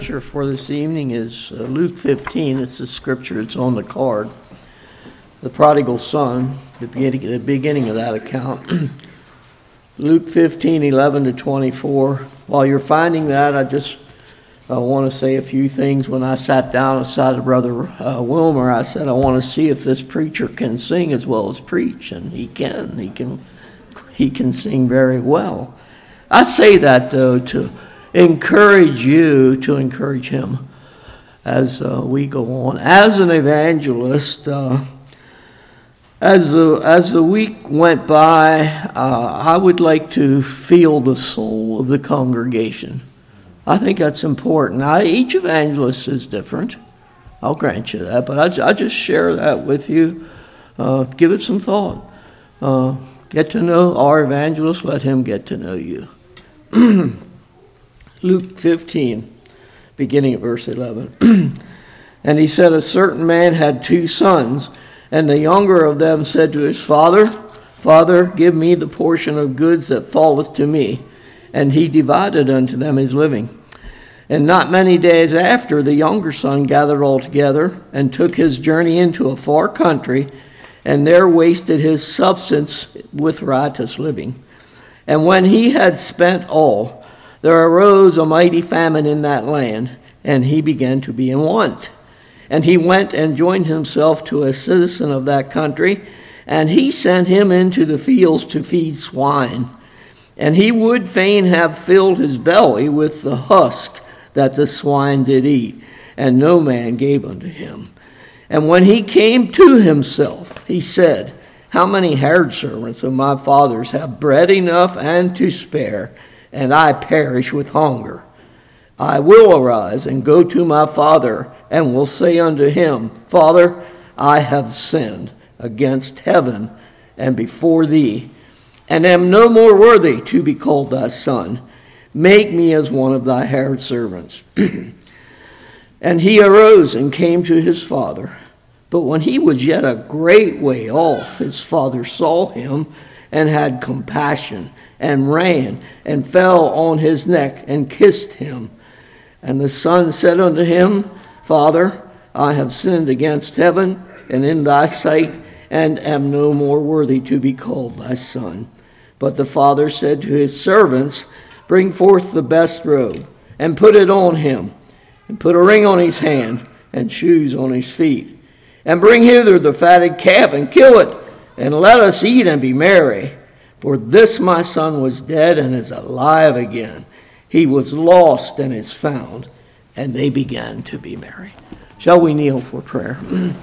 Scripture for this evening is Luke 15. It's the scripture. It's on the card. The prodigal son, the beginning of that account. Luke 15, 11 to 24. While you're finding that, I want to say a few things. When I sat down beside of Brother Wilmer, I said, I want to see if this preacher can sing as well as preach. And he can. He can sing very well. I say that, though, to encourage you to encourage him as we go on. As an evangelist, as the week went by, I would like to feel the soul of the congregation. I think that's important. Each evangelist is different. I'll grant you that, but I just share that with you. Give it some thought. Get to know our evangelist. Let him get to know you. Luke 15, beginning at verse 11. And he said, a certain man had 2 sons, and the younger of them said to his father, Father, give me the portion of goods that falleth to me. And he divided unto them his living. And not many days after, the younger son gathered all together, and took his journey into a far country, and there wasted his substance with riotous living. And when he had spent all, there arose a mighty famine in that land, and he began to be in want. And he went and joined himself to a citizen of that country, and he sent him into the fields to feed swine. And he would fain have filled his belly with the husk that the swine did eat, and no man gave unto him. And when he came to himself, he said, How many hired servants of my father's have bread enough and to spare, and I perish with hunger? I will arise and go to my father, and will say unto him, Father, I have sinned against heaven and before thee, and am no more worthy to be called thy son. Make me as one of thy hired servants. And he arose and came to his father. But when he was yet a great way off, his father saw him, and had compassion, and ran, and fell on his neck, and kissed him. And the son said unto him, Father, I have sinned against heaven, and in thy sight, and am no more worthy to be called thy son. But the father said to his servants, Bring forth the best robe, and put it on him, and put a ring on his hand, and shoes on his feet. And bring hither the fatted calf, and kill it, and let us eat and be merry. For this my son was dead, and is alive again. He was lost, and is found. And they began to be merry. Shall we kneel for prayer?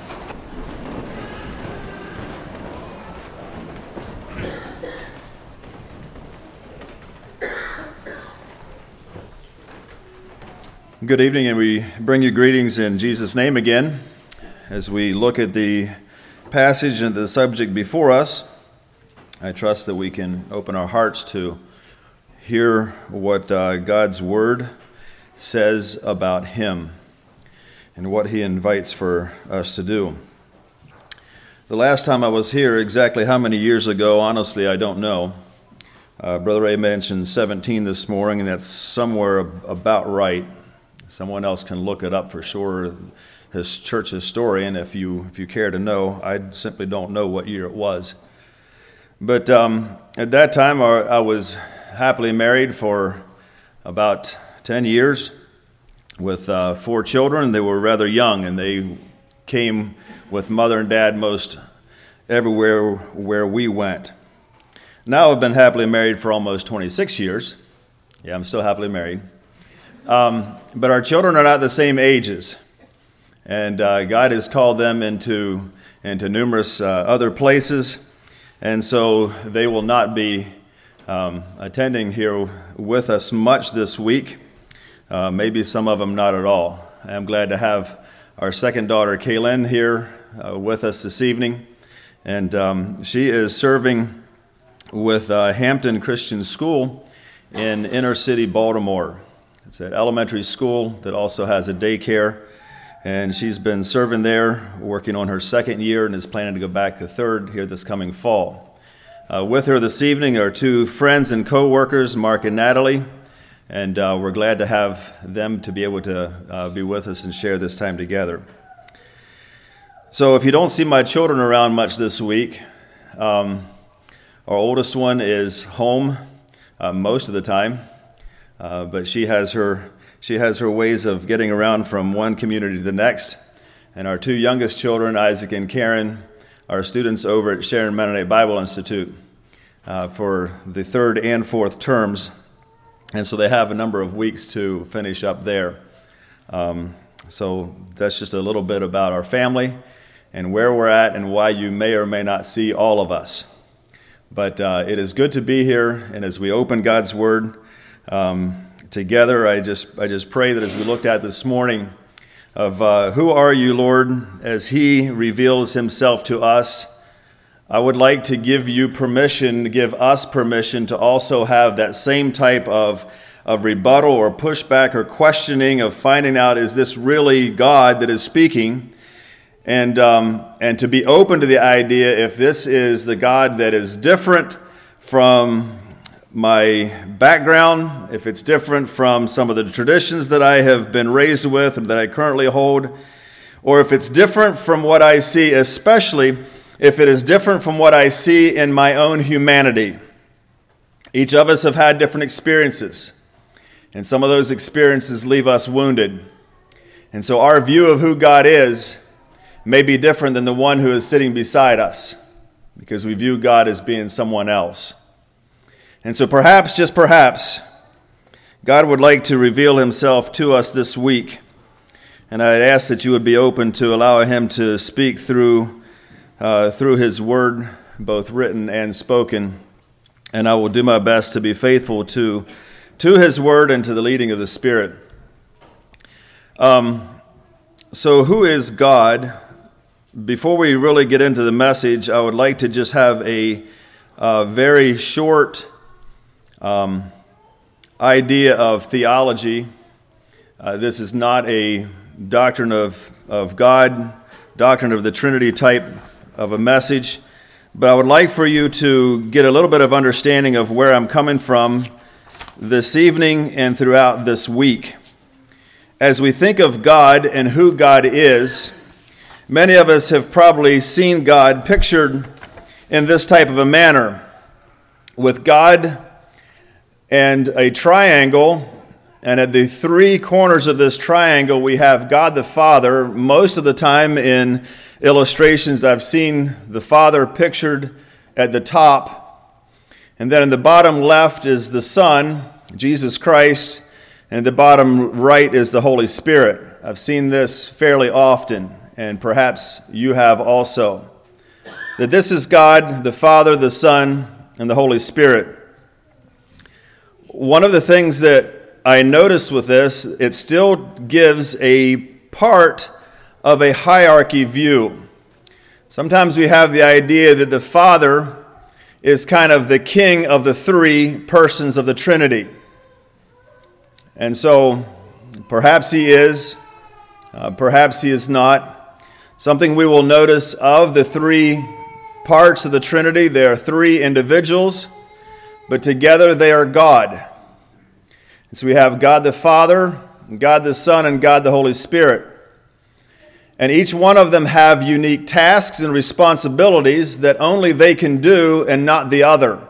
Good evening, and we bring you greetings in Jesus' name again. As we look at the passage and the subject before us, I trust that we can open our hearts to hear what God's Word says about Him and what He invites for us to do. The last time I was here, exactly how many years ago, honestly, I don't know. Brother Ray mentioned 17 this morning, and that's somewhere about right. Someone else can look it up for sure, his church historian, if you care to know. I simply don't know what year it was. But at that time, I was happily married for about 10 years with 4 children. They were rather young, and they came with mother and dad most everywhere where we went. Now I've been happily married for almost 26 years. Yeah, I'm still happily married. But our children are not the same ages. And God has called them into numerous other places, and so they will not be attending here with us much this week. Maybe some of them not at all. I'm glad to have our second daughter, Kaylin, here with us this evening, and she is serving with Hampton Christian School in inner city Baltimore. It's an elementary school that also has a daycare. And she's been serving there, working on her second year, and is planning to go back to third here this coming fall. With her this evening are 2 friends and co-workers, Mark and Natalie, And we're glad to have them to be able to be with us and share this time together. So if you don't see my children around much this week, our oldest one is home most of the time, but she has her ways of getting around from one community to the next. And our two youngest children, Isaac and Karen, are students over at Sharon Mennonite Bible Institute for the third and fourth terms. And so they have a number of weeks to finish up there. So that's just a little bit about our family and where we're at and why you may or may not see all of us. But it is good to be here, and as we open God's Word together, I just pray that as we looked at this morning of who are you, Lord, as He reveals Himself to us, I would like to give us permission to also have that same type of rebuttal or pushback or questioning of finding out, is this really God that is speaking? And to be open to the idea, if this is the God that is different from my background, if it's different from some of the traditions that I have been raised with and that I currently hold, or if it's different from what I see, especially if it is different from what I see in my own humanity. Each of us have had different experiences, and some of those experiences leave us wounded. And so our view of who God is may be different than the one who is sitting beside us, because we view God as being someone else. And so perhaps, just perhaps, God would like to reveal Himself to us this week. And I'd ask that you would be open to allow Him to speak through His Word, both written and spoken. And I will do my best to be faithful to His Word and to the leading of the Spirit. So who is God? Before we really get into the message, I would like to just have a very short idea of theology. This is not a doctrine of God, doctrine of the Trinity type of a message, but I would like for you to get a little bit of understanding of where I'm coming from this evening and throughout this week. As we think of God and who God is, many of us have probably seen God pictured in this type of a manner, with God and a triangle, and at the three corners of this triangle we have God the Father. Most of the time in illustrations I've seen the Father pictured at the top, and then in the bottom left is the Son, Jesus Christ, and at the bottom right is the Holy Spirit. I've seen this fairly often, and perhaps you have also. That this is God, the Father, the Son, and the Holy Spirit. One of the things that I notice with this, it still gives a part of a hierarchy view. Sometimes we have the idea that the Father is kind of the king of the three persons of the Trinity. And so perhaps He is, perhaps He is not. Something we will notice of the three parts of the Trinity, they are three individuals, but together they are God. And so we have God the Father, God the Son, and God the Holy Spirit. And each one of them have unique tasks and responsibilities that only they can do and not the other.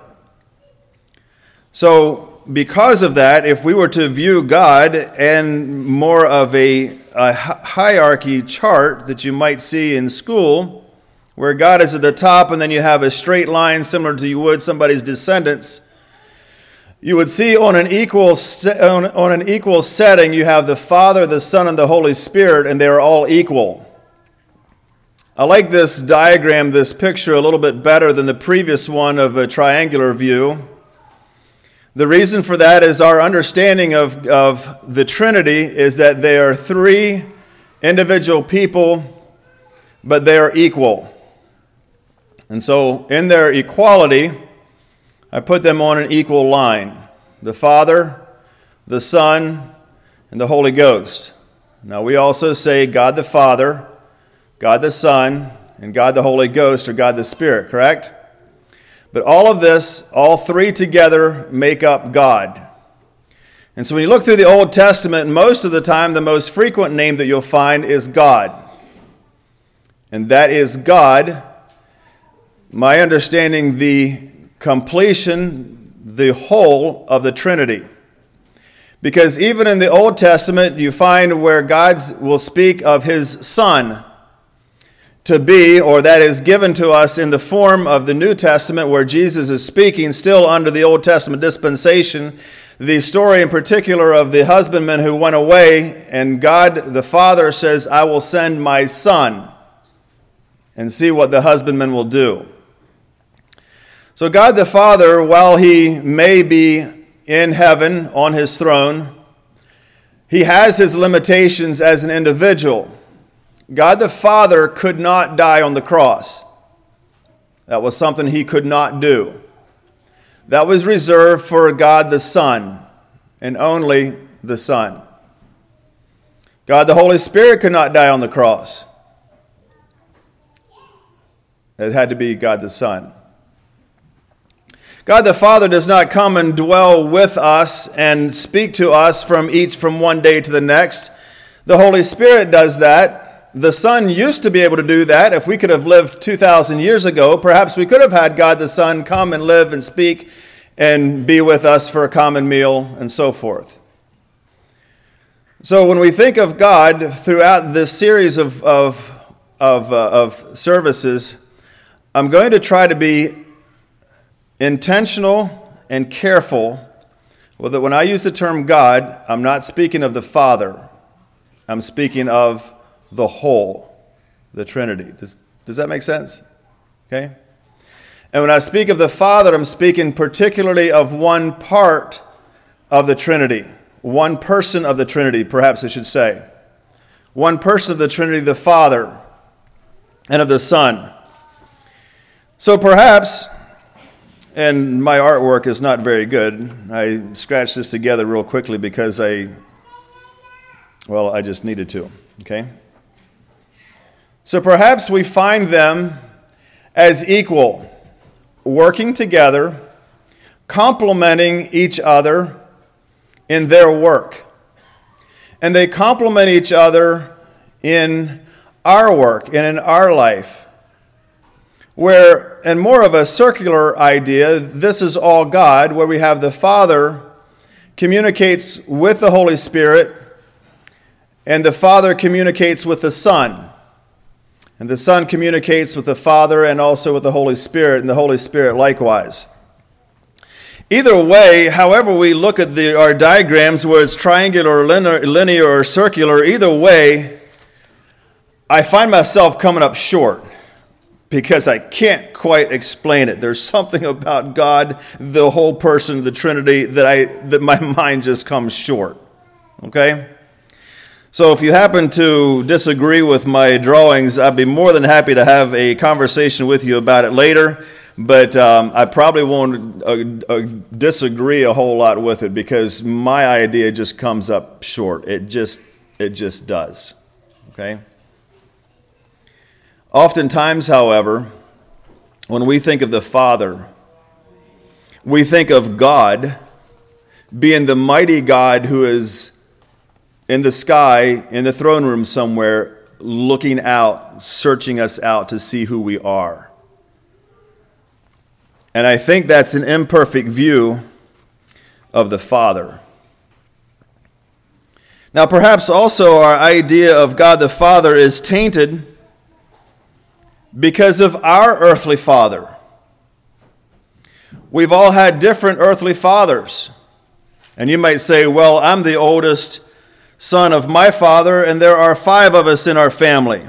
So because of that, if we were to view God and more of a hierarchy chart that you might see in school, where God is at the top and then you have a straight line similar to you would somebody's descendants, you would see on an equal setting you have the Father, the Son, and the Holy Spirit, and they are all equal. I like this diagram, this picture, a little bit better than the previous one of a triangular view. The reason for that is our understanding of the Trinity is that they are three individual people, but they are equal. And so in their equality, I put them on an equal line. The Father, the Son, and the Holy Ghost. Now we also say God the Father, God the Son, and God the Holy Ghost, or God the Spirit, correct? But all of this, all three together, make up God. And so when you look through the Old Testament, most of the time the most frequent name that you'll find is God. And that is God, my understanding, the completion, the whole of the Trinity. Because even in the Old Testament, you find where God will speak of his Son to be, or that is given to us in the form of the New Testament, where Jesus is speaking still under the Old Testament dispensation. The story in particular of the husbandman who went away, and God the Father says, I will send my Son, and see what the husbandman will do. So God the Father, while he may be in heaven on his throne, he has his limitations as an individual. God the Father could not die on the cross. That was something he could not do. That was reserved for God the Son, and only the Son. God the Holy Spirit could not die on the cross. It had to be God the Son. God the Father does not come and dwell with us and speak to us from one day to the next. The Holy Spirit does that. The Son used to be able to do that. If we could have lived 2,000 years ago, perhaps we could have had God the Son come and live and speak and be with us for a common meal and so forth. So when we think of God throughout this series of services, I'm going to try to be intentional and careful. Well, that when I use the term God, I'm not speaking of the Father. I'm speaking of the whole, the Trinity. Does that make sense? Okay? And when I speak of the Father, I'm speaking particularly of one part of the Trinity. One person of the Trinity, perhaps I should say. One person of the Trinity, the Father, and of the Son. So perhaps, and my artwork is not very good. I scratched this together real quickly because I just needed to, okay? So perhaps we find them as equal, working together, complementing each other in their work. And they complement each other in our work and in our life. Where, in more of a circular idea, this is all God, where we have the Father communicates with the Holy Spirit, and the Father communicates with the Son. And the Son communicates with the Father and also with the Holy Spirit, and the Holy Spirit likewise. Either way, however we look at our diagrams, where it's triangular or linear or circular, either way, I find myself coming up short. Because I can't quite explain it. There's something about God, the whole person, the Trinity, that my mind just comes short. Okay? So if you happen to disagree with my drawings, I'd be more than happy to have a conversation with you about it later. But I probably won't disagree a whole lot with it because my idea just comes up short. It just does. Okay? Oftentimes, however, when we think of the Father, we think of God being the mighty God who is in the sky, in the throne room somewhere, looking out, searching us out to see who we are. And I think that's an imperfect view of the Father. Now, perhaps also our idea of God the Father is tainted because of our earthly father. We've all had different earthly fathers. And you might say, well, I'm the oldest son of my father, and there are 5 of us in our family.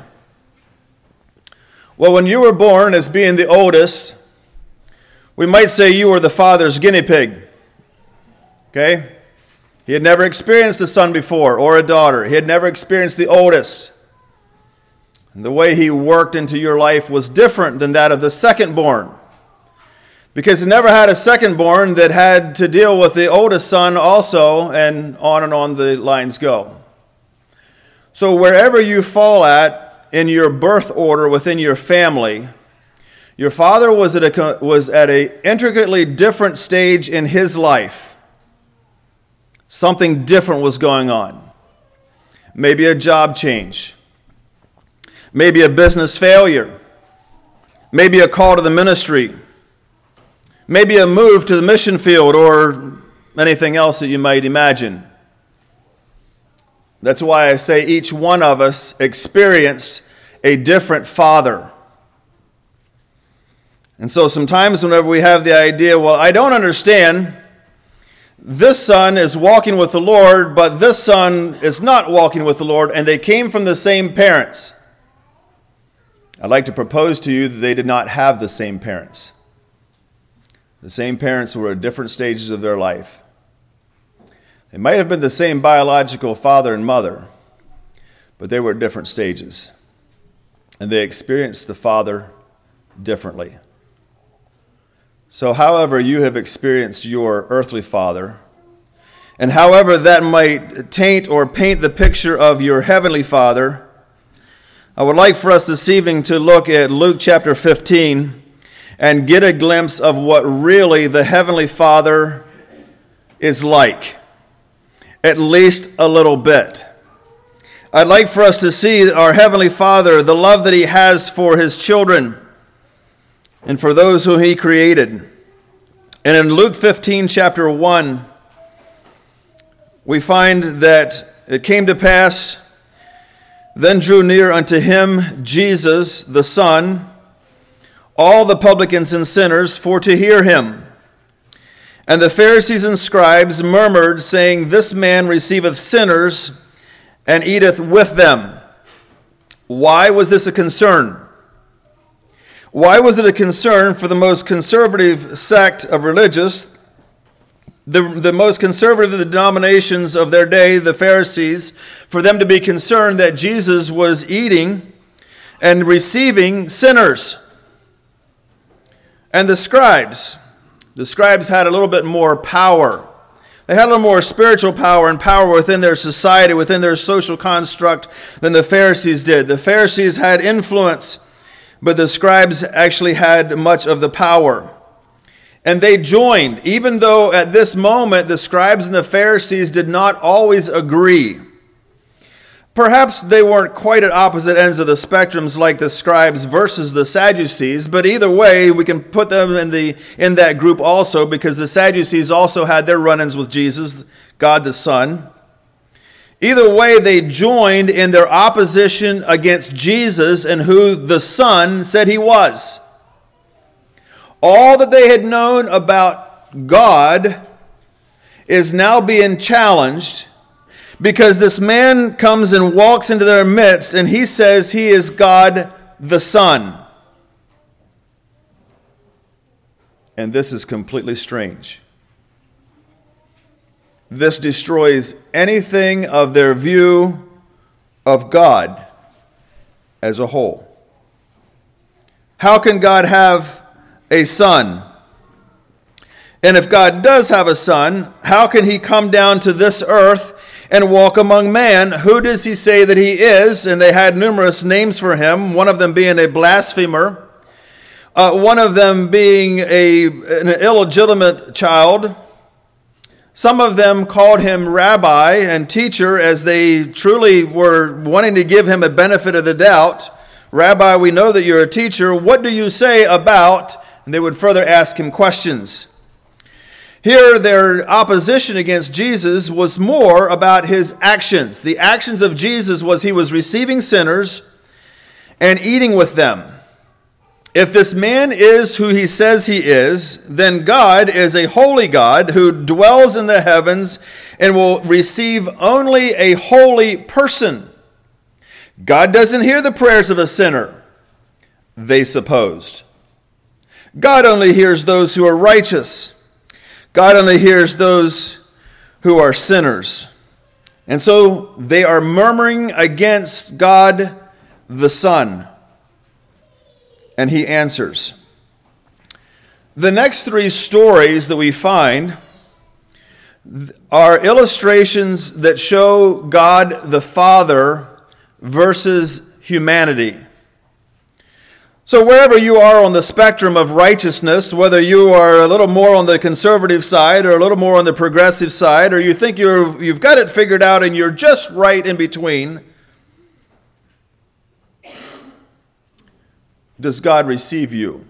Well, when you were born as being the oldest, we might say you were the father's guinea pig. Okay? He had never experienced a son before or a daughter. He had never experienced the oldest. And the way he worked into your life was different than that of the second-born. Because he never had a second-born that had to deal with the oldest son also, and on the lines go. So wherever you fall at in your birth order within your family, your father was at a intricately different stage in his life Something different was going on. Maybe a job change. Maybe a business failure. Maybe a call to the ministry. Maybe a move to the mission field or anything else that you might imagine. That's why I say each one of us experienced a different father. And so sometimes whenever we have the idea, well, I don't understand, this son is walking with the Lord, but this son is not walking with the Lord, and they came from the same parents. I'd like to propose to you that they did not have the same parents. The same parents were at different stages of their life. They might have been the same biological father and mother, but they were at different stages. And they experienced the Father differently. So however you have experienced your earthly father, and however that might taint or paint the picture of your heavenly Father, I would like for us this evening to look at Luke chapter 15 and get a glimpse of what really the heavenly Father is like. At least a little bit. I'd like for us to see our Heavenly Father, the love that He has for His children and for those whom He created. And in Luke 15, chapter 1, we find that it came to pass, then drew near unto Him, Jesus, the Son, all the publicans and sinners, for to hear Him. And the Pharisees and scribes murmured, saying, This man receiveth sinners and eateth with them. Why was this a concern? Why was it a concern for the most conservative sect of religious, the most conservative of the denominations of their day, the Pharisees, for them to be concerned that Jesus was eating and receiving sinners? And the scribes had a little bit more power. They had a little more spiritual power and power within their society, within their social construct than the Pharisees did. The Pharisees had influence, but the scribes actually had much of the power. And they joined, even though at this moment the scribes and the Pharisees did not always agree. Perhaps they weren't quite at opposite ends of the spectrums like the scribes versus the Sadducees, but either way, we can put them in that group also, because the Sadducees also had their run-ins with Jesus, God the Son. Either way, they joined in their opposition against Jesus and who the Son said He was. All that they had known about God is now being challenged, because this man comes and walks into their midst, and he says He is God the Son. And this is completely strange. This destroys anything of their view of God as a whole. How can God have a son? And if God does have a son, how can He come down to this earth and walk among man? Who does He say that He is? And they had numerous names for Him, one of them being a blasphemer, one of them being an illegitimate child. Some of them called Him rabbi and teacher, as they truly were wanting to give Him a benefit of the doubt. Rabbi, we know that you're a teacher. What do you say about? And they would further ask Him questions. Here, their opposition against Jesus was more about His actions. The actions of Jesus was He was receiving sinners and eating with them. If this man is who He says He is, then God is a holy God who dwells in the heavens and will receive only a holy person. God doesn't hear the prayers of a sinner, they supposed. God only hears those who are righteous. God only hears those who are sinners. And so they are murmuring against God the Son. And He answers. The next three stories that we find are illustrations that show God the Father versus humanity. So wherever you are on the spectrum of righteousness, whether you are a little more on the conservative side or a little more on the progressive side, or you think you've got it figured out and you're just right in between, does God receive you?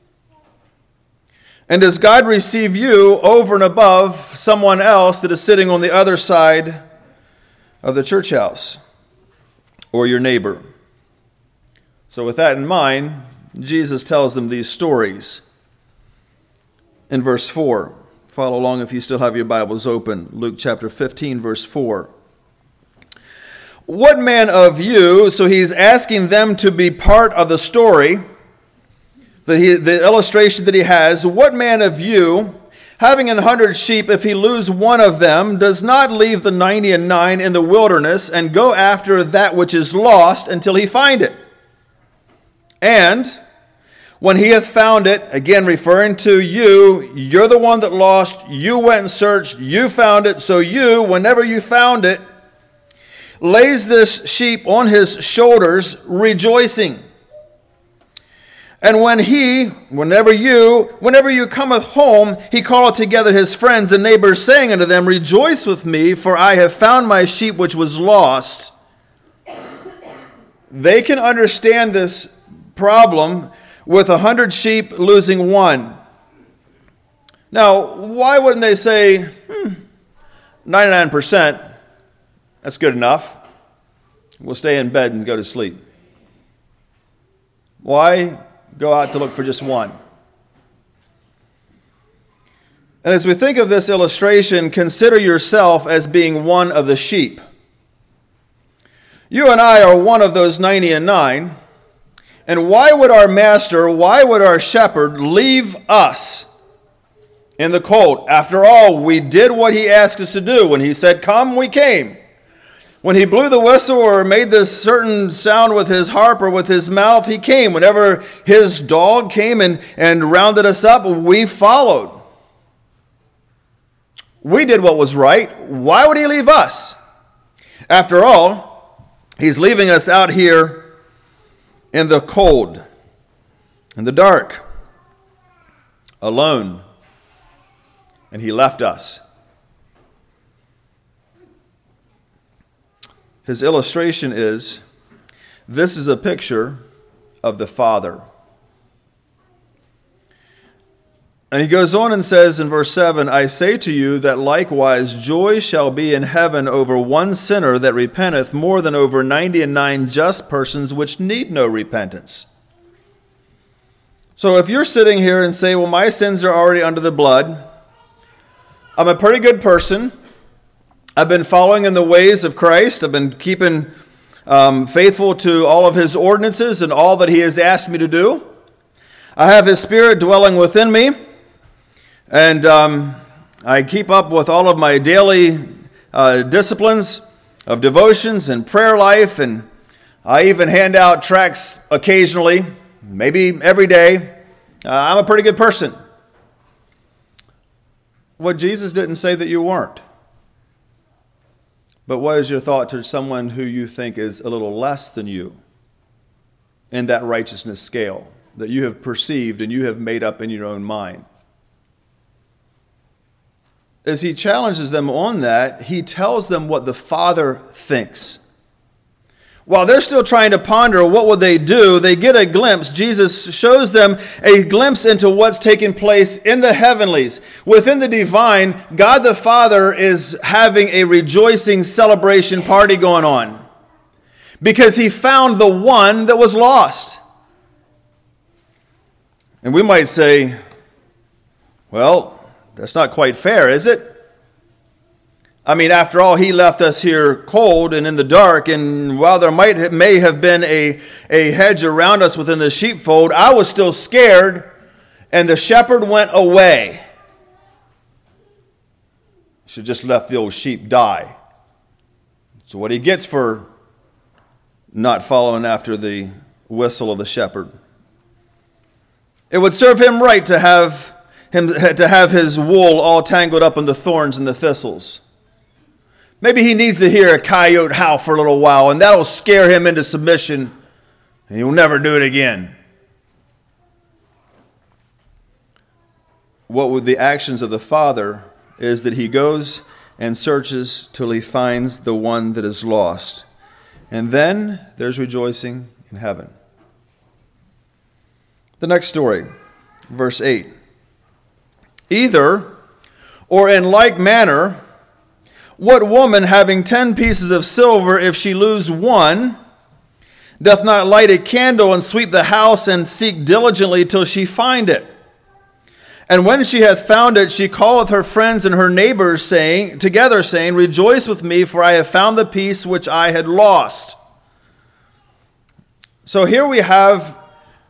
And does God receive you over and above someone else that is sitting on the other side of the church house or your neighbor? So with that in mind, Jesus tells them these stories. In verse 4, follow along if you still have your Bibles open. Luke chapter 15, verse 4. What man of you, so he's asking them to be part of the story, the illustration that he has, what man of you, having 100 sheep, if he lose one of them, does not leave the 99 in the wilderness and go after that which is lost until he find it? And when he hath found it, again referring to you, you're the one that lost, you went and searched, you found it, so you, whenever you found it, lays this sheep on his shoulders, rejoicing. And whenever you cometh home, he calleth together his friends and neighbors, saying unto them, Rejoice with me, for I have found my sheep which was lost. They can understand this problem with 100 sheep losing one. Now, why wouldn't they say, 99%, that's good enough. We'll stay in bed and go to sleep. Why go out to look for just one? And as we think of this illustration, consider yourself as being one of the sheep. You and I are one of those 99. And why would our master, why would our shepherd leave us in the cold? After all, we did what he asked us to do. When he said, come, we came. When he blew the whistle or made this certain sound with his harp or with his mouth, he came. Whenever his dog came and rounded us up, we followed. We did what was right. Why would he leave us? After all, he's leaving us out here in the cold, in the dark, alone. And he left us. His illustration is, this is a picture of the Father. And he goes on and says in verse 7, I say to you that likewise joy shall be in heaven over one sinner that repenteth more than over 99 just persons which need no repentance. So if you're sitting here and say, well, my sins are already under the blood, I'm a pretty good person, I've been following in the ways of Christ, I've been keeping faithful to all of his ordinances and all that he has asked me to do, I have his Spirit dwelling within me, and I keep up with all of my daily disciplines of devotions and prayer life, and I even hand out tracts occasionally, maybe every day. I'm a pretty good person. Well, Jesus didn't say that you weren't. But what is your thought to someone who you think is a little less than you in that righteousness scale that you have perceived and you have made up in your own mind? As he challenges them on that, he tells them what the Father thinks. While they're still trying to ponder what would they do, they get a glimpse. Jesus shows them a glimpse into what's taking place in the heavenlies. Within the divine, God the Father is having a rejoicing celebration party going on because he found the one that was lost. And we might say, well, that's not quite fair, is it? I mean, after all, he left us here cold and in the dark, and while there may have been a hedge around us within the sheepfold, I was still scared, and the shepherd went away. Should just left the old sheep die. So what he gets for not following after the whistle of the shepherd. It would serve him right to have his wool all tangled up in the thorns and the thistles. Maybe he needs to hear a coyote howl for a little while, and that'll scare him into submission, and he'll never do it again. what would the actions of the Father is that he goes and searches till he finds the one that is lost. And then there's rejoicing in heaven. The next story, verse 8. Either, or in like manner, what woman having 10 pieces of silver, if she lose one, doth not light a candle and sweep the house and seek diligently till she find it? And when she hath found it, she calleth her friends and her neighbors, together saying, Rejoice with me, for I have found the piece which I had lost. So here we have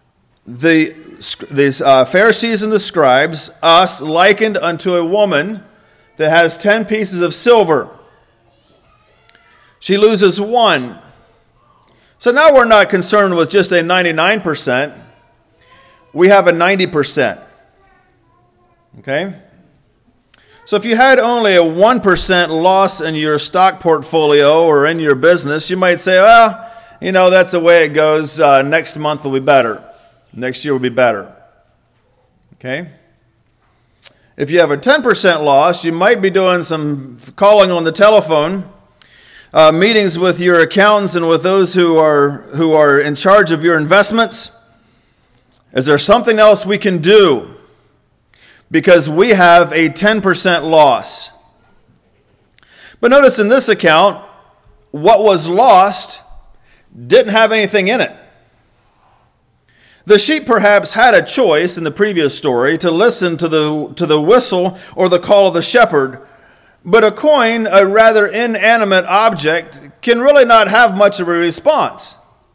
these Pharisees and the scribes, us likened unto a woman that has 10 pieces of silver. She loses one. So now we're not concerned with just a 99%. We have a 90%. Okay? So if you had only a 1% loss in your stock portfolio or in your business, you might say, well, that's the way it goes. Next month will be better. Next year will be better. Okay? If you have a 10% loss, you might be doing some calling on the telephone, meetings with your accountants and with those who are in charge of your investments. Is there something else we can do? Because we have a 10% loss. But notice in this account, what was lost didn't have anything in it. The sheep perhaps had a choice in the previous story to listen to the whistle or the call of the shepherd, but a coin, a rather inanimate object, can really not have much of a response.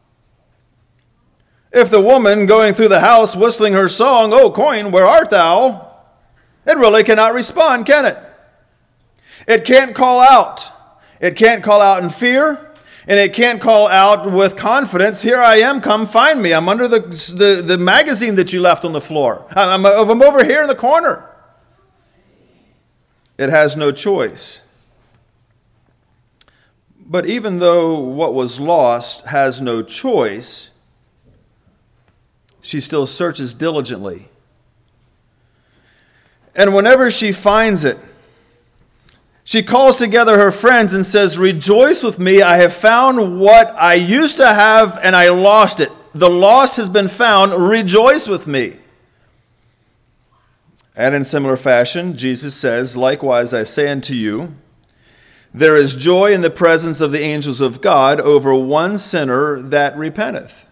If the woman going through the house whistling her song, "O coin, where art thou?" it really cannot respond, can it? It can't call out. It can't call out in fear. And it can't call out with confidence, "Here I am, come find me. I'm under the magazine that you left on the floor. I'm over here in the corner." It has no choice. But even though what was lost has no choice, she still searches diligently. And whenever she finds it, she calls together her friends and says, "Rejoice with me, I have found what I used to have and I lost it. The lost has been found, rejoice with me." And in similar fashion, Jesus says, "Likewise I say unto you, there is joy in the presence of the angels of God over one sinner that repenteth."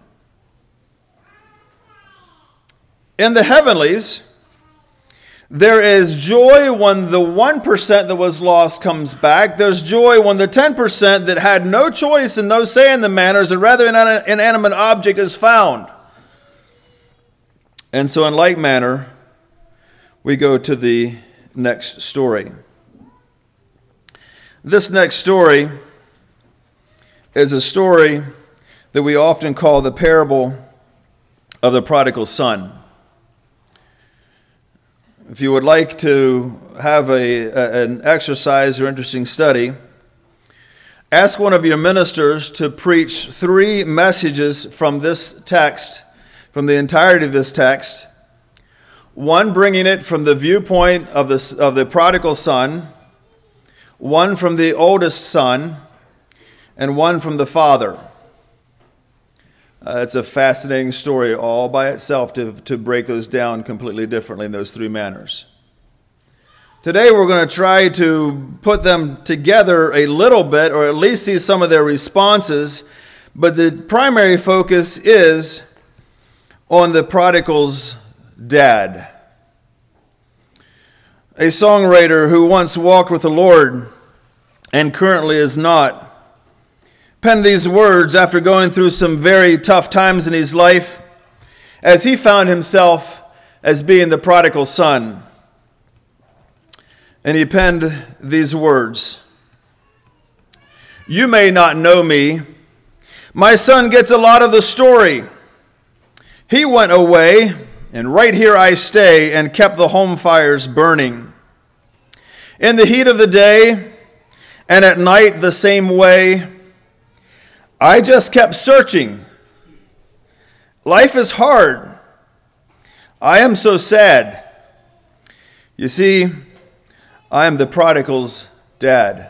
In the heavenlies, there is joy when the 1% that was lost comes back. There's joy when the 10% that had no choice and no say in the matter, as a rather inanimate object, is found. And so in like manner, we go to the next story. This next story is a story that we often call the parable of the prodigal son. If you would like to have an exercise or interesting study, ask one of your ministers to preach 3 messages from this text, from the entirety of this text. One bringing it from the viewpoint of the prodigal son, one from the oldest son, and one from the father. It's a fascinating story all by itself to break those down completely differently in those 3 manners. Today we're going to try to put them together a little bit, or at least see some of their responses, but the primary focus is on the prodigal's dad. A songwriter who once walked with the Lord and currently is not penned these words after going through some very tough times in his life, as he found himself as being the prodigal son. And he penned these words: "You may not know me. My son gets a lot of the story. He went away, and right here I stay, and kept the home fires burning. In the heat of the day, and at night the same way, I just kept searching. Life is hard. I am so sad. You see, I am the prodigal's dad.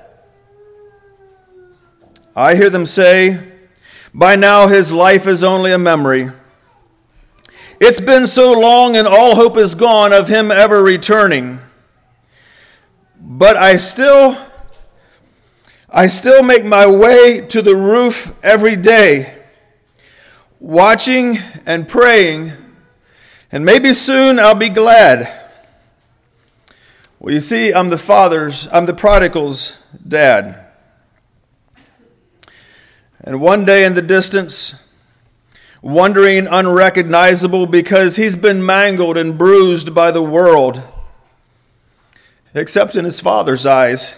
I hear them say, by now his life is only a memory. It's been so long and all hope is gone of him ever returning. But I still make my way to the roof every day, watching and praying, and maybe soon I'll be glad. Well, you see, I'm the prodigal's dad. And one day in the distance, wandering unrecognizable because he's been mangled and bruised by the world, except in his father's eyes.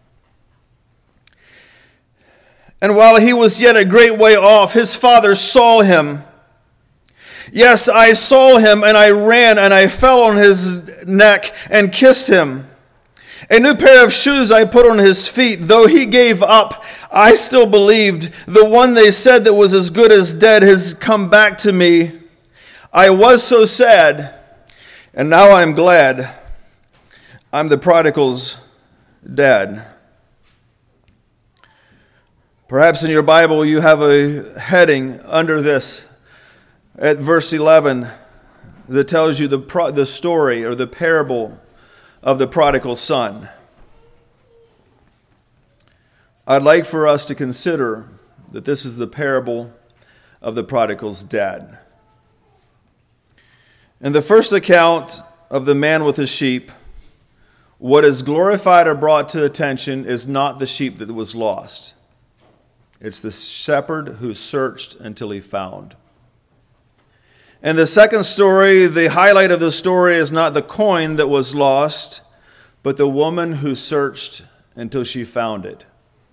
And while he was yet a great way off, his father saw him. Yes, I saw him, and I ran, and I fell on his neck and kissed him. A new pair of shoes I put on his feet. Though he gave up, I still believed. The one they said that was as good as dead has come back to me. I was so sad, and now I'm glad. I'm the prodigal's dad. Perhaps in your Bible you have a heading under this at verse 11 that tells you the story or the parable of the prodigal son. I'd like for us to consider that this is the parable of the prodigal's dad. In the first account of the man with the sheep, what is glorified or brought to attention is not the sheep that was lost. It's the shepherd who searched until he found. In the second story, the highlight of the story is not the coin that was lost, but the woman who searched until she found it.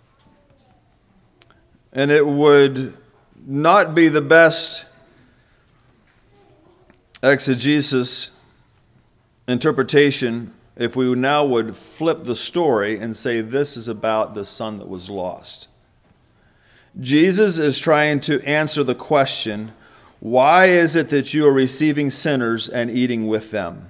And it would not be the best exegesis interpretation if we now would flip the story and say this is about the son that was lost. Jesus is trying to answer the question, why is it that you are receiving sinners and eating with them?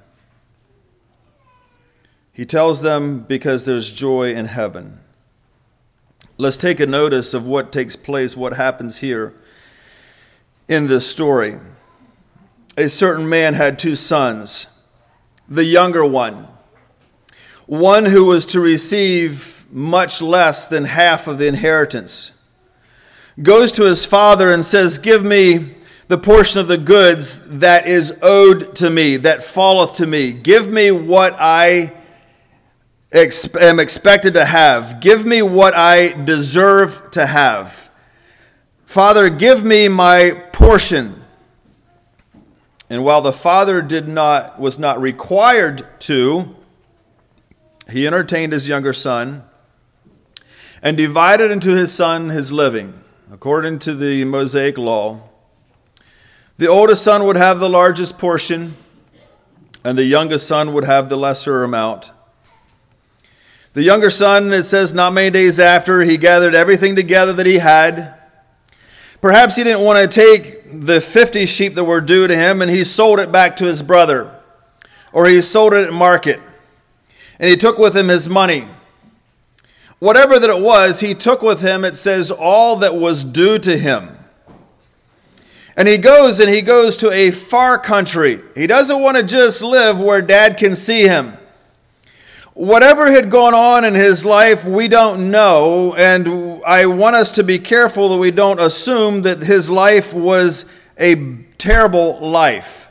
He tells them because there's joy in heaven. Let's take a notice of what takes place, what happens here in this story. A certain man had 2 sons. The younger one who was to receive much less than half of the inheritance, goes to his father and says, give me the portion of the goods that is owed to me, that falleth to me. Give me what I am expected to have. Give me what I deserve to have. Father, give me my portion. And while the father was not required to, he entertained his younger son and divided unto his son his living, according to the Mosaic law. The oldest son would have the largest portion, and the youngest son would have the lesser amount. The younger son, it says, not many days after, he gathered everything together that he had. Perhaps he didn't want to take the 50 sheep that were due to him, and he sold it back to his brother, or he sold it at market, and he took with him his money. Whatever that it was, he took with him, it says, all that was due to him. And he goes to a far country. He doesn't want to just live where dad can see him. Whatever had gone on in his life, we don't know, and I want us to be careful that we don't assume that his life was a terrible life.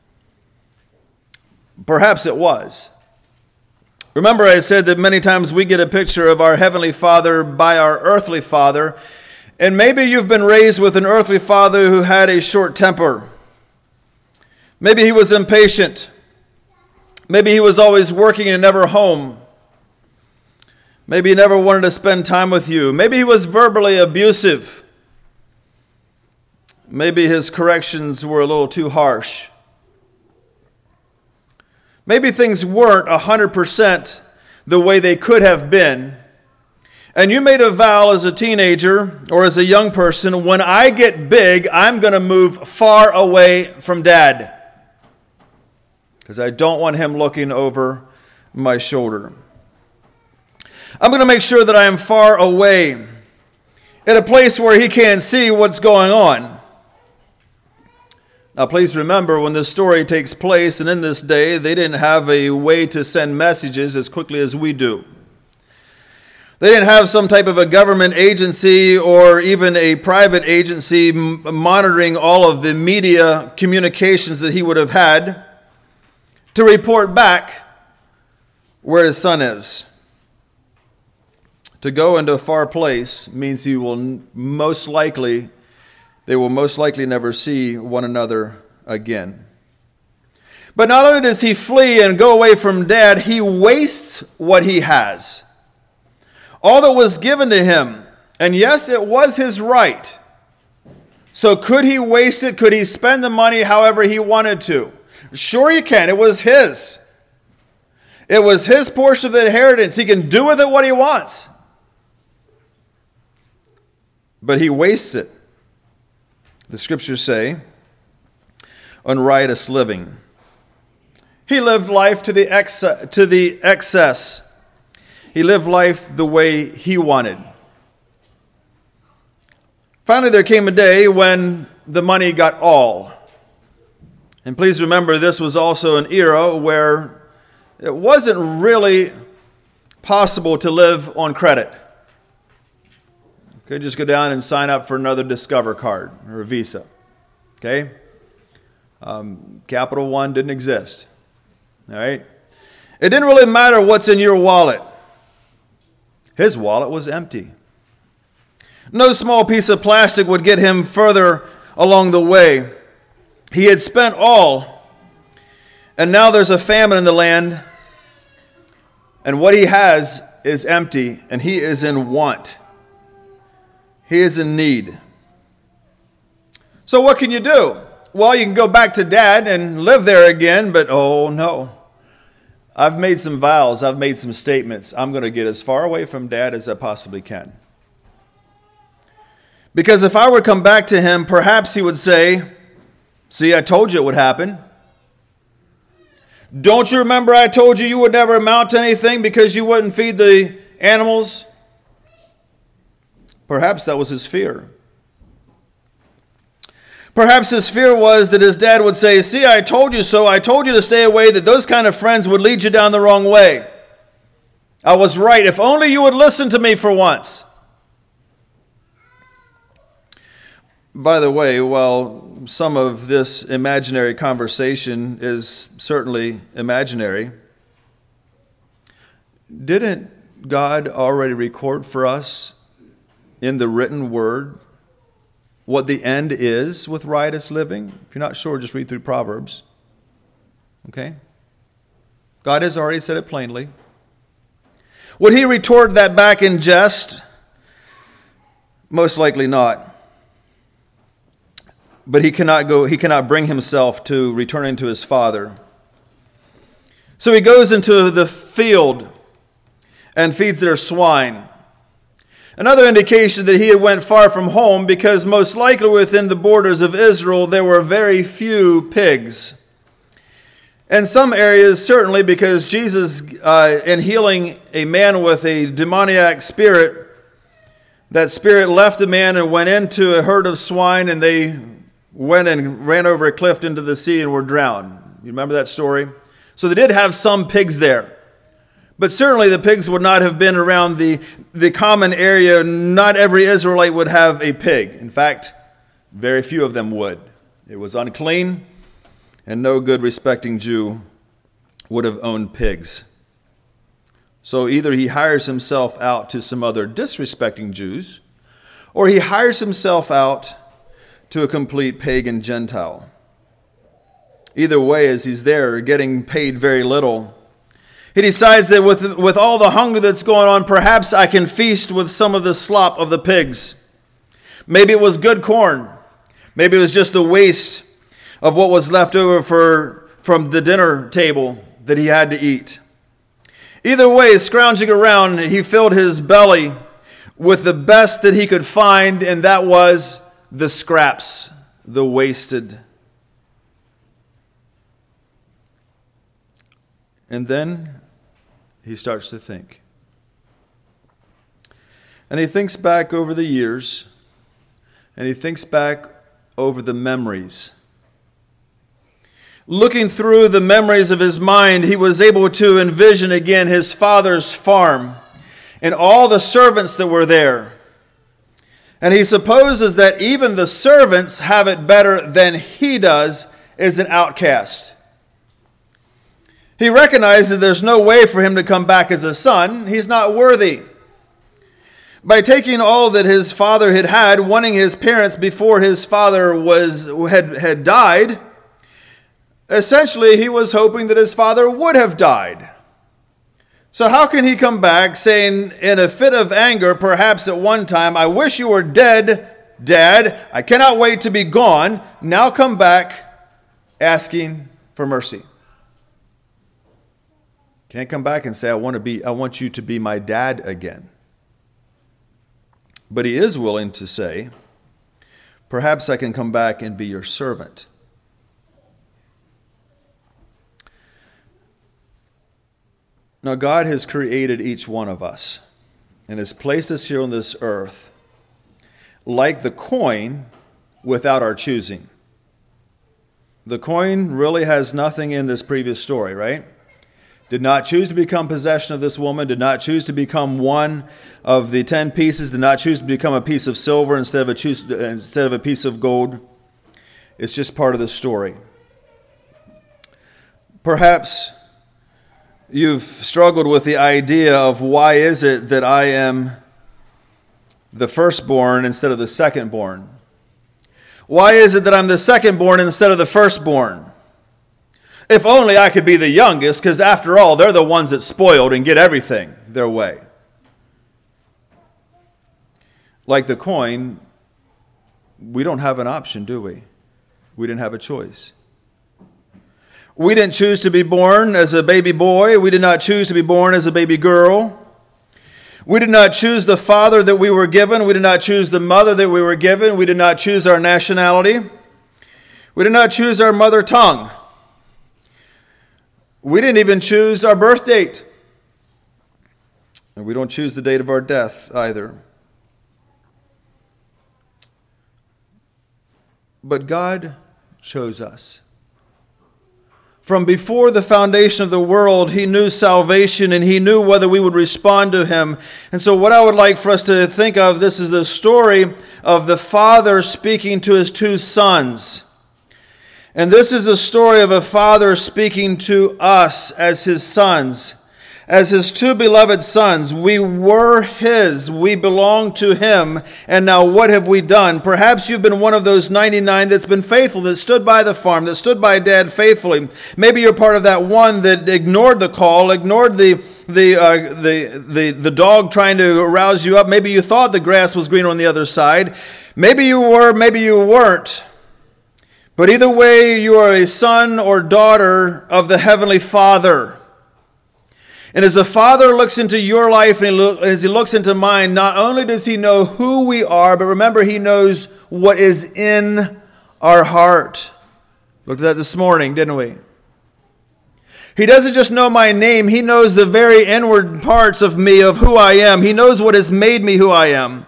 Perhaps it was. Remember, I said that many times we get a picture of our Heavenly Father by our earthly father, and maybe you've been raised with an earthly father who had a short temper. Maybe he was impatient. Maybe he was always working and never home. Maybe he never wanted to spend time with you. Maybe he was verbally abusive. Maybe his corrections were a little too harsh. Maybe things weren't 100% the way they could have been. And you made a vow as a teenager or as a young person, when I get big, I'm going to move far away from Dad, because I don't want him looking over my shoulder. I'm going to make sure that I am far away, in a place where he can't see what's going on. Now, please remember, when this story takes place, and in this day, they didn't have a way to send messages as quickly as we do. They didn't have some type of a government agency or even a private agency monitoring all of the media communications that he would have had to report back where his son is. To go into a far place means they will most likely never see one another again. But not only does he flee and go away from dad, he wastes what he has. All that was given to him. And yes, it was his right. So could he waste it? Could he spend the money however he wanted to? Sure you can. It was his. It was his portion of the inheritance. He can do with it what he wants. But he wastes it. The scriptures say, unriotous living. He lived life to the excess. He lived life the way he wanted. Finally, there came a day when the money got all. And please remember, this was also an era where it wasn't really possible to live on credit. You could just go down and sign up for another Discover card or a Visa. Okay? Capital One didn't exist. All right? It didn't really matter what's in your wallet. His wallet was empty. No small piece of plastic would get him further along the way. He had spent all, and now there's a famine in the land, and what he has is empty, and he is in want. He is in need. So what can you do? Well, you can go back to dad and live there again, but oh no. I've made some vows, I've made some statements. I'm going to get as far away from dad as I possibly can. Because if I were to come back to him, perhaps he would say, see, I told you it would happen. Don't you remember I told you would never amount to anything because you wouldn't feed the animals? Perhaps that was his fear. Perhaps his fear was that his dad would say, see, I told you so. I told you to stay away, that those kind of friends would lead you down the wrong way. I was right. If only you would listen to me for once. By the way, while some of this imaginary conversation is certainly imaginary, didn't God already record for us in the written word what the end is with riotous living? If you're not sure, just read through Proverbs. Okay? God has already said it plainly. Would he retort that back in jest? Most likely not. But he cannot bring himself to returning to his father. So he goes into the field and feeds their swine. Another indication that he had went far from home, because most likely within the borders of Israel there were very few pigs. In some areas, certainly, because Jesus, in healing a man with a demoniac spirit, that spirit left the man and went into a herd of swine, and they went and ran over a cliff into the sea and were drowned. You remember that story? So they did have some pigs there. But certainly the pigs would not have been around the common area. Not every Israelite would have a pig. In fact, very few of them would. It was unclean, and no good respecting Jew would have owned pigs. So either he hires himself out to some other disrespecting Jews, or he hires himself out to a complete pagan Gentile. Either way, as he's there getting paid very little, he decides that with all the hunger that's going on, perhaps I can feast with some of the slop of the pigs. Maybe it was good corn. Maybe it was just the waste of what was left over from the dinner table that he had to eat. Either way, scrounging around, he filled his belly with the best that he could find, and that was the scraps, the wasted. And then he starts to think. And he thinks back over the years, and he thinks back over the memories. Looking through the memories of his mind, he was able to envision again his father's farm and all the servants that were there. And he supposes that even the servants have it better than he does as an outcast. He recognizes there's no way for him to come back as a son. He's not worthy. By taking all that his father had, wanting his parents before his father had died, essentially he was hoping that his father would have died. So how can he come back saying in a fit of anger, perhaps at one time, I wish you were dead, Dad. I cannot wait to be gone. Now come back asking for mercy. Can't come back and say, I want you to be my dad again. But he is willing to say, perhaps I can come back and be your servant. Now, God has created each one of us and has placed us here on this earth like the coin without our choosing. The coin really has nothing in this previous story, right? Did not choose to become possession of this woman, did not choose to become one of the 10 pieces, did not choose to become a piece of silver instead of a piece of gold. It's just part of the story. Perhaps you've struggled with the idea of why is it that I am the firstborn instead of the secondborn? Why is it that I'm the secondborn instead of the firstborn? If only I could be the youngest, because after all, they're the ones that spoiled and get everything their way. Like the coin, we don't have an option, do we? We didn't have a choice. We didn't choose to be born as a baby boy. We did not choose to be born as a baby girl. We did not choose the father that we were given. We did not choose the mother that we were given. We did not choose our nationality. We did not choose our mother tongue. We didn't even choose our birth date. And we don't choose the date of our death either. But God chose us. From before the foundation of the world, he knew salvation and he knew whether we would respond to him. And so what I would like for us to think of, this is the story of the father speaking to his two sons. And this is the story of a father speaking to us as his sons. As his two beloved sons, we were his, we belong to him, and now what have we done? Perhaps you've been one of those 99 that's been faithful, that stood by the farm, that stood by Dad faithfully. Maybe you're part of that one that ignored the call, ignored the dog trying to arouse you up. Maybe you thought the grass was greener on the other side. Maybe you were, maybe you weren't. But either way, you are a son or daughter of the Heavenly Father. And as the Father looks into your life and as he looks into mine, not only does he know who we are, but remember, he knows what is in our heart. Looked at that this morning, didn't we? He doesn't just know my name. He knows the very inward parts of me, of who I am. He knows what has made me who I am.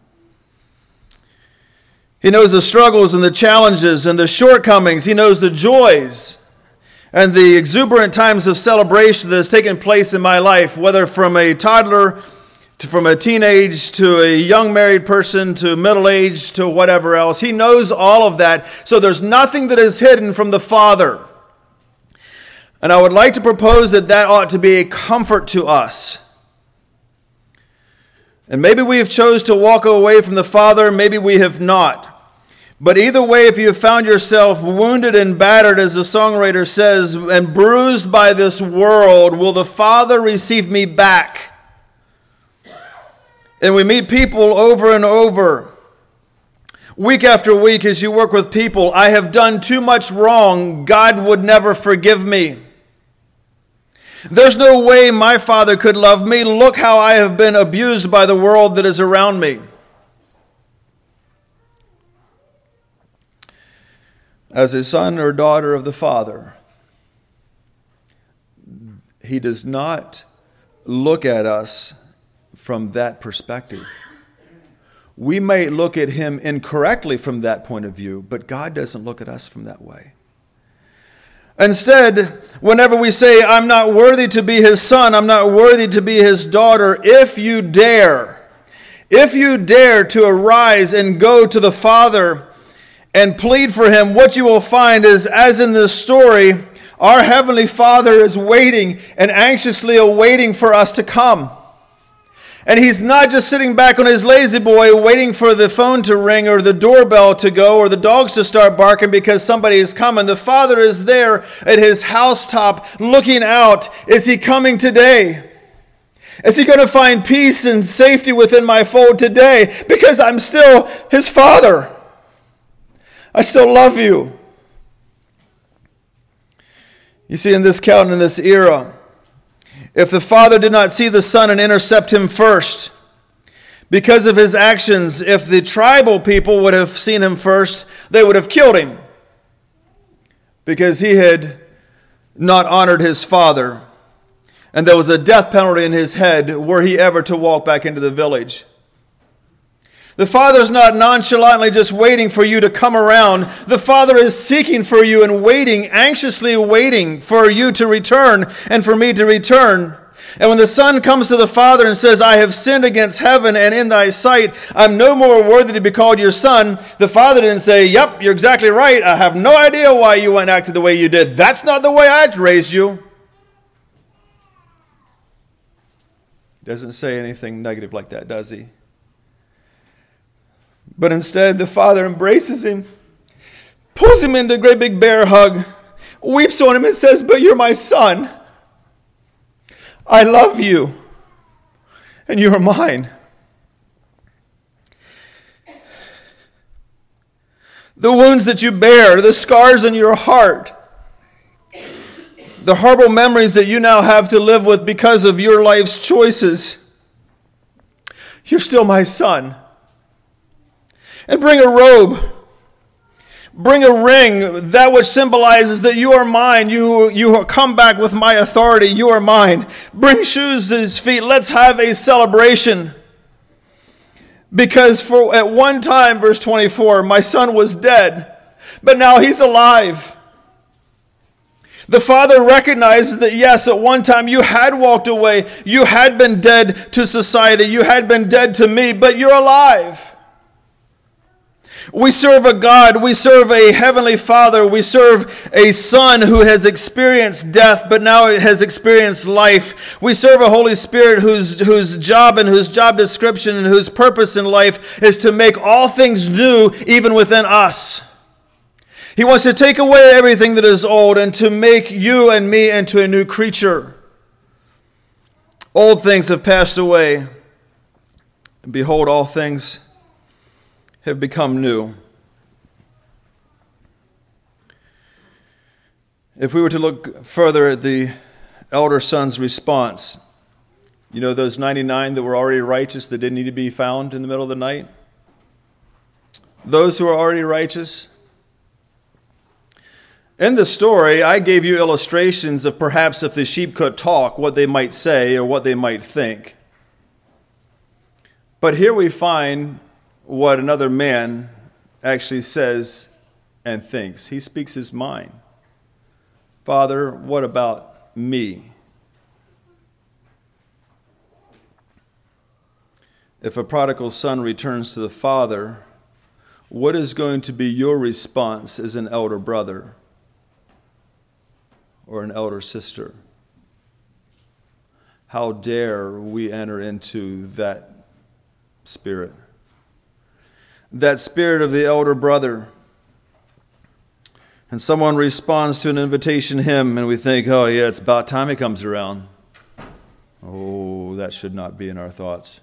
He knows the struggles and the challenges and the shortcomings. He knows the joys and the exuberant times of celebration that has taken place in my life, whether from a toddler, from a teenage, to a young married person, to middle age, to whatever else. He knows all of that. So there's nothing that is hidden from the Father. And I would like to propose that that ought to be a comfort to us. And maybe we have chose to walk away from the Father, maybe we have not. But either way, if you have found yourself wounded and battered, as the songwriter says, and bruised by this world, will the Father receive me back? And we meet people over and over, week after week, as you work with people. I have done too much wrong. God would never forgive me. There's no way my Father could love me. Look how I have been abused by the world that is around me. As a son or daughter of the Father, he does not look at us from that perspective. We may look at him incorrectly from that point of view, but God doesn't look at us from that way. Instead, whenever we say, I'm not worthy to be his son, I'm not worthy to be his daughter, if you dare to arise and go to the Father and plead for him, what you will find is, as in this story, our Heavenly Father is waiting and anxiously awaiting for us to come. And he's not just sitting back on his lazy boy waiting for the phone to ring or the doorbell to go or the dogs to start barking because somebody is coming. The Father is there at his housetop looking out. Is he coming today? Is he going to find peace and safety within my fold today? Because I'm still his Father. I still love you. You see, in this account, in this era, if the Father did not see the Son and intercept him first, because of his actions, if the tribal people would have seen him first, they would have killed him, because he had not honored his Father, and there was a death penalty in his head were he ever to walk back into the village. The Father's not nonchalantly just waiting for you to come around. The Father is seeking for you and waiting, anxiously waiting for you to return and for me to return. And when the Son comes to the Father and says, I have sinned against heaven and in thy sight, I'm no more worthy to be called your son, the Father didn't say, yep, you're exactly right. I have no idea why you went and acted the way you did. That's not the way I raised you. He doesn't say anything negative like that, does he? But instead, the Father embraces him, pulls him into a great big bear hug, weeps on him and says, but you're my son. I love you, and you are mine. The wounds that you bear, the scars in your heart, the horrible memories that you now have to live with because of your life's choices, you're still my son. And bring a robe, bring a ring, that which symbolizes that you are mine. You come back with my authority. You are mine. Bring shoes to his feet. Let's have a celebration. Because at one time, verse 24, my son was dead, but now he's alive. The Father recognizes that, yes, at one time you had walked away. You had been dead to society. You had been dead to me, but you're alive. We serve a God, we serve a heavenly Father, we serve a Son who has experienced death but now has experienced life. We serve a Holy Spirit whose job and whose job description and whose purpose in life is to make all things new even within us. He wants to take away everything that is old and to make you and me into a new creature. Old things have passed away, and behold, all things have become new. If we were to look further at the elder son's response, you know those 99 that were already righteous that didn't need to be found in the middle of the night? Those who are already righteous. In the story, I gave you illustrations of perhaps if the sheep could talk, what they might say or what they might think. But here we find what another man actually says and thinks. He speaks his mind. Father, what about me? If a prodigal son returns to the father, what is going to be your response as an elder brother or an elder sister? How dare we enter into that spirit? That spirit of the elder brother. And someone responds to an invitation hymn and we think, oh yeah, it's about time he comes around. Oh, that should not be in our thoughts.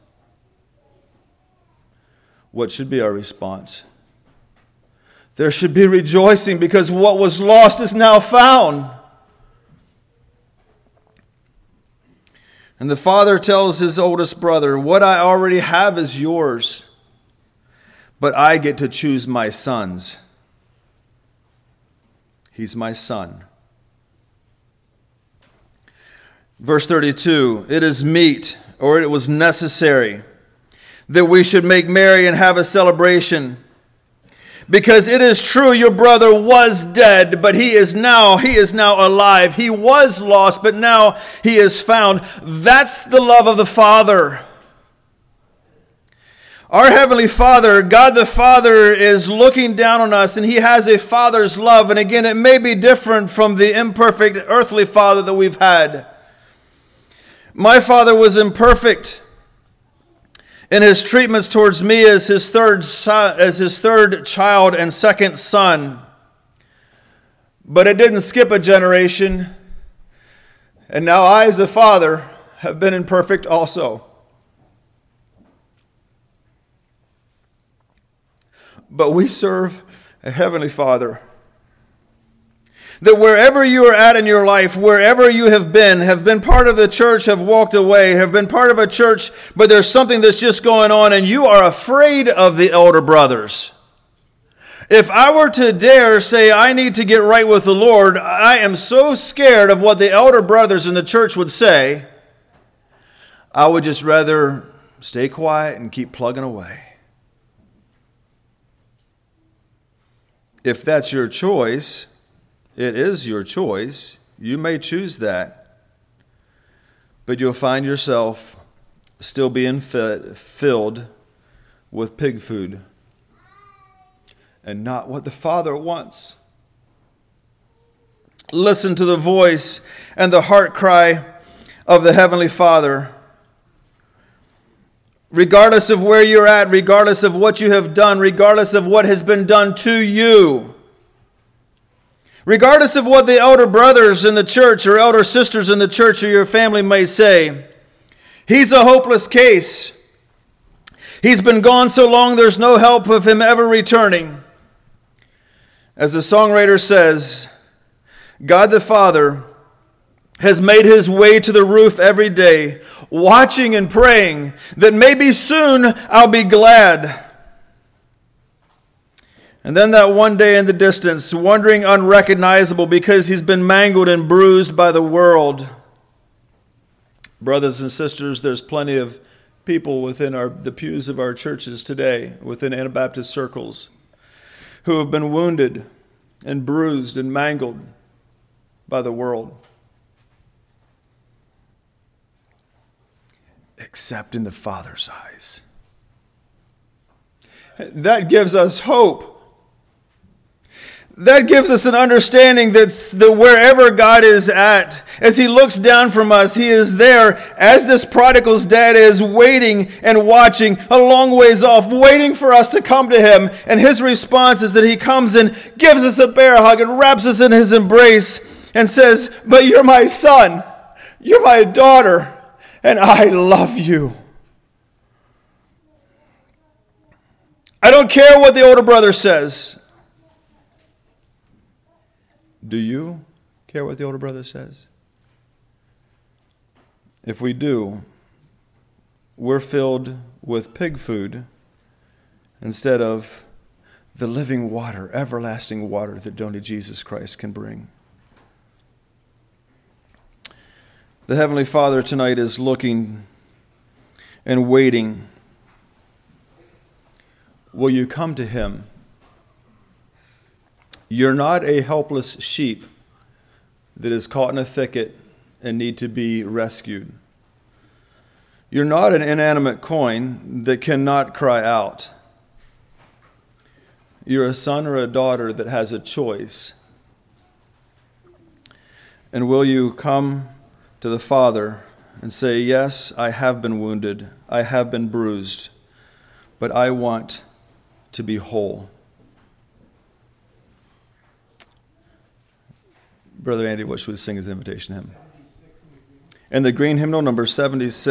What should be our response? There should be rejoicing because what was lost is now found. And the father tells his oldest brother, what I already have is yours. But I get to choose my sons. He's my son. Verse 32, it is meet, or it was necessary, that we should make merry and have a celebration. Because it is true your brother was dead, but he is now alive. He was lost, but now he is found. That's the love of the Father. Our Heavenly Father, God the Father, is looking down on us, and He has a Father's love. And again, it may be different from the imperfect earthly father that we've had. My father was imperfect in his treatments towards me as his third child and second son. But it didn't skip a generation. And now I, as a father, have been imperfect also. But we serve a Heavenly Father. That wherever you are at in your life, wherever you have been part of the church, have walked away, have been part of a church, but there's something that's just going on and you are afraid of the elder brothers. If I were to dare say I need to get right with the Lord, I am so scared of what the elder brothers in the church would say, I would just rather stay quiet and keep plugging away. If that's your choice, it is your choice. You may choose that. But you'll find yourself still being filled with pig food and not what the Father wants. Listen to the voice and the heart cry of the Heavenly Father. Regardless of where you're at, regardless of what you have done, regardless of what has been done to you, regardless of what the elder brothers in the church or elder sisters in the church or your family may say, he's a hopeless case. He's been gone so long there's no help of him ever returning. As the songwriter says, God the Father has made his way to the roof every day, watching and praying that maybe soon I'll be glad. And then that one day in the distance, wandering unrecognizable because he's been mangled and bruised by the world. Brothers and sisters, there's plenty of people within the pews of our churches today, within Anabaptist circles, who have been wounded and bruised and mangled by the world. Except in the Father's eyes. That gives us hope. That gives us an understanding that wherever God is at, as He looks down from us, He is there, as this prodigal's dad is, waiting and watching a long ways off, waiting for us to come to Him. And His response is that He comes and gives us a bear hug and wraps us in His embrace and says, but you're my son, you're my daughter, and I love you. I don't care what the older brother says. Do you care what the older brother says? If we do, we're filled with pig food instead of the living water, everlasting water that only Jesus Christ can bring. The Heavenly Father tonight is looking and waiting. Will you come to Him? You're not a helpless sheep that is caught in a thicket and need to be rescued. You're not an inanimate coin that cannot cry out. You're a son or a daughter that has a choice. And will you come to the Father and say, yes, I have been wounded, I have been bruised, but I want to be whole. Brother Andy, what should we sing as an invitation hymn? And the green hymnal, number 76.